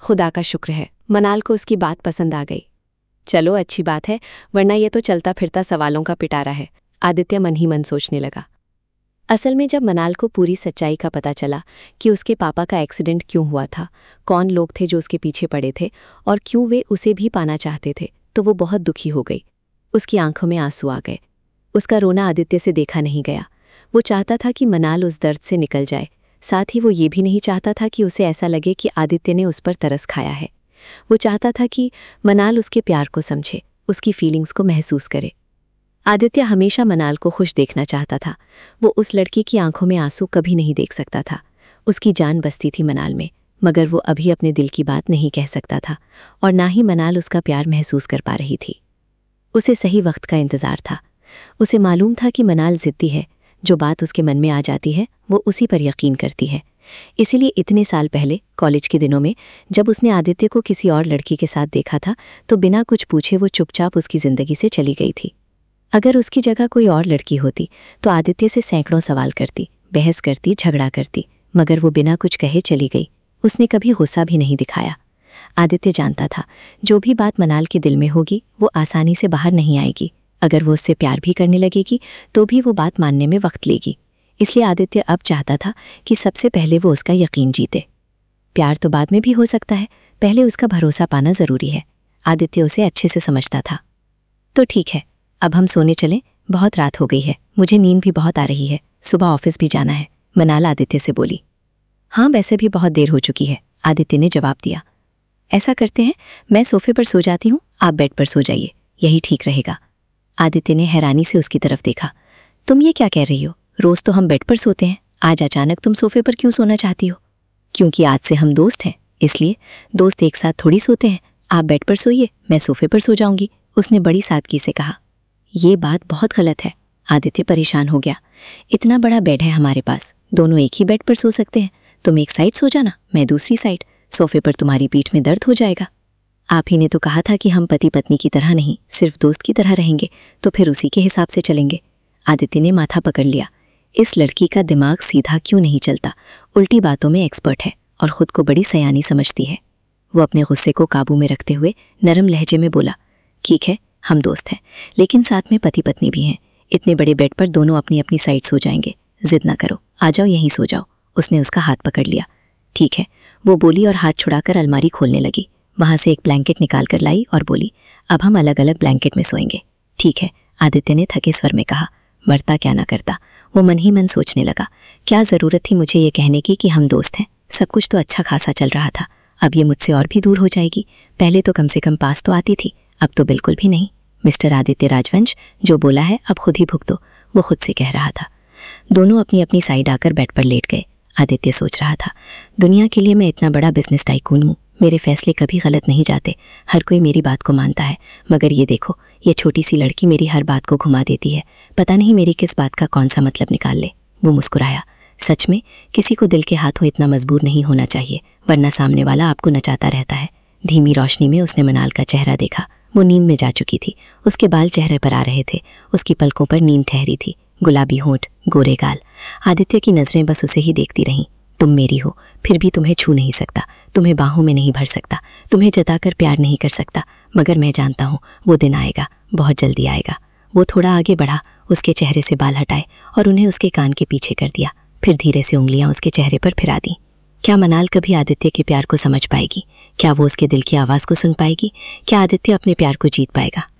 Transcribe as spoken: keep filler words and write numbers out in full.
खुदा का शुक्र है, मनाल को उसकी बात पसंद आ गई। चलो अच्छी बात है, वरना ये तो चलता फिरता सवालों का पिटारा है, आदित्य मन ही मन सोचने लगा। असल में जब मनाल को पूरी सच्चाई का पता चला कि उसके पापा का एक्सीडेंट क्यों हुआ था, कौन लोग थे जो उसके पीछे पड़े थे और क्यों वे उसे भी पाना चाहते थे, तो वो बहुत दुखी हो गई। उसकी आंखों में आंसू आ गए। उसका रोना आदित्य से देखा नहीं गया। वो चाहता था कि मनाल उस दर्द से निकल जाए, साथ ही वो ये भी नहीं चाहता था कि उसे ऐसा लगे कि आदित्य ने उस पर तरस खाया है। वो चाहता था कि मनाल उसके प्यार को समझे, उसकी फीलिंग्स को महसूस करे। आदित्य हमेशा मनाल को खुश देखना चाहता था। वो उस लड़की की आंखों में आंसू कभी नहीं देख सकता था। उसकी जान बसती थी मनाल में, मगर वो अभी अपने दिल की बात नहीं कह सकता था और ना ही मनाल उसका प्यार महसूस कर पा रही थी। उसे सही वक्त का इंतज़ार था। उसे मालूम था कि मनाल ज़िद्दी है, जो बात उसके मन में आ जाती है वो उसी पर यकीन करती है। इसीलिए इतने साल पहले कॉलेज के दिनों में जब उसने आदित्य को किसी और लड़की के साथ देखा था, तो बिना कुछ पूछे वो चुपचाप उसकी ज़िंदगी से चली गई थी। अगर उसकी जगह कोई और लड़की होती तो आदित्य से सैकड़ों सवाल करती, बहस करती, झगड़ा करती, मगर वो बिना कुछ कहे चली गई। उसने कभी गुस्सा भी नहीं दिखाया। आदित्य जानता था जो भी बात मनाल के दिल में होगी वो आसानी से बाहर नहीं आएगी। अगर वो उससे प्यार भी करने लगेगी तो भी वो बात मानने में वक्त लेगी। इसलिए आदित्य अब चाहता था कि सबसे पहले वो उसका यकीन जीते। प्यार तो बाद में भी हो सकता है, पहले उसका भरोसा पाना ज़रूरी है। आदित्य उसे अच्छे से समझता था। तो ठीक है, अब हम सोने चलें, बहुत रात हो गई है, मुझे नींद भी बहुत आ रही है, सुबह ऑफिस भी जाना है, मनाल आदित्य से बोली। हाँ, वैसे भी बहुत देर हो चुकी है, आदित्य ने जवाब दिया। ऐसा करते हैं, मैं सोफे पर सो जाती हूँ, आप बेड पर सो जाइए, यही ठीक रहेगा। आदित्य ने हैरानी से उसकी तरफ देखा। तुम ये क्या कह रही हो? रोज़ तो हम बेड पर सोते हैं, आज अचानक तुम सोफे पर क्यों सोना चाहती हो? क्योंकि आज से हम दोस्त हैं, इसलिए। दोस्त एक साथ थोड़ी सोते हैं। आप बेड पर सोइए, मैं सोफे पर सो जाऊंगी, उसने बड़ी सादगी से कहा। ये बात बहुत गलत है। आदित्य परेशान हो गया। इतना बड़ा बेड है हमारे पास, दोनों एक ही बेड पर सो सकते हैं। तुम एक साइड सो जाना, मैं दूसरी साइड। सोफे पर तुम्हारी पीठ में दर्द हो जाएगा। आप ही ने तो कहा था कि हम पति पत्नी की तरह नहीं, सिर्फ दोस्त की तरह रहेंगे, तो फिर उसी के हिसाब से चलेंगे। आदित्य ने माथा पकड़ लिया। इस लड़की का दिमाग सीधा क्यों नहीं चलता, उल्टी बातों में एक्सपर्ट है और खुद को बड़ी सयानी समझती है। वो अपने गुस्से को काबू में रखते हुए नरम लहजे में बोला, ठीक है, हम दोस्त हैं, लेकिन साथ में पति पत्नी भी हैं। इतने बड़े बेड पर दोनों अपनी अपनी साइड सो जाएंगे। जिद ना करो, आ जाओ यहीं सो जाओ। उसने उसका हाथ पकड़ लिया। ठीक है, वो बोली और हाथ छुड़ाकर अलमारी खोलने लगी। वहां से एक ब्लैंकेट निकाल कर लाई और बोली, अब हम अलग अलग ब्लैंकेट में सोएंगे। ठीक है, आदित्य ने थके स्वर में कहा। मरता क्या ना करता, वो मन ही मन सोचने लगा। क्या ज़रूरत थी मुझे ये कहने की कि हम दोस्त हैं? सब कुछ तो अच्छा खासा चल रहा था, अब ये मुझसे और भी दूर हो जाएगी। पहले तो कम से कम पास तो आती थी, अब तो बिल्कुल भी नहीं। मिस्टर आदित्य राजवंश, जो बोला है अब खुद ही भुगतो, वो खुद से कह रहा था। दोनों अपनी अपनी साइड आकर बेड पर लेट गए। आदित्य सोच रहा था, दुनिया के लिए मैं इतना बड़ा बिजनेस टाइकून हूँ, मेरे फैसले कभी गलत नहीं जाते, हर कोई मेरी बात को मानता है, मगर ये देखो, ये छोटी सी लड़की मेरी हर बात को घुमा देती है, पता नहीं मेरी किस बात का कौन सा मतलब निकाल ले। वो मुस्कुराया। सच में किसी को दिल के हाथों इतना मजबूर नहीं होना चाहिए, वरना सामने वाला आपको नचाता रहता है। धीमी रोशनी में उसने मनाल का चेहरा देखा। वो नींद में जा चुकी थी। उसके बाल चेहरे पर आ रहे थे, उसकी पलकों पर नींद ठहरी थी। गुलाबी होंठ, गोरे गाल। आदित्य की नजरें बस उसे ही देखती रहीं। तुम मेरी हो, फिर भी तुम्हें छू नहीं सकता, तुम्हें बाहों में नहीं भर सकता, तुम्हें जताकर प्यार नहीं कर सकता, मगर मैं जानता हूँ वो दिन आएगा, बहुत जल्दी आएगा। वो थोड़ा आगे बढ़ा, उसके चेहरे से बाल हटाए और उन्हें उसके कान के पीछे कर दिया, फिर धीरे से उंगलियां उसके चेहरे पर फिरा दी। क्या मनाल कभी आदित्य के प्यार को समझ पाएगी? क्या वो उसके दिल की आवाज़ को सुन पाएगी? क्या आदित्य अपने प्यार को जीत पाएगा?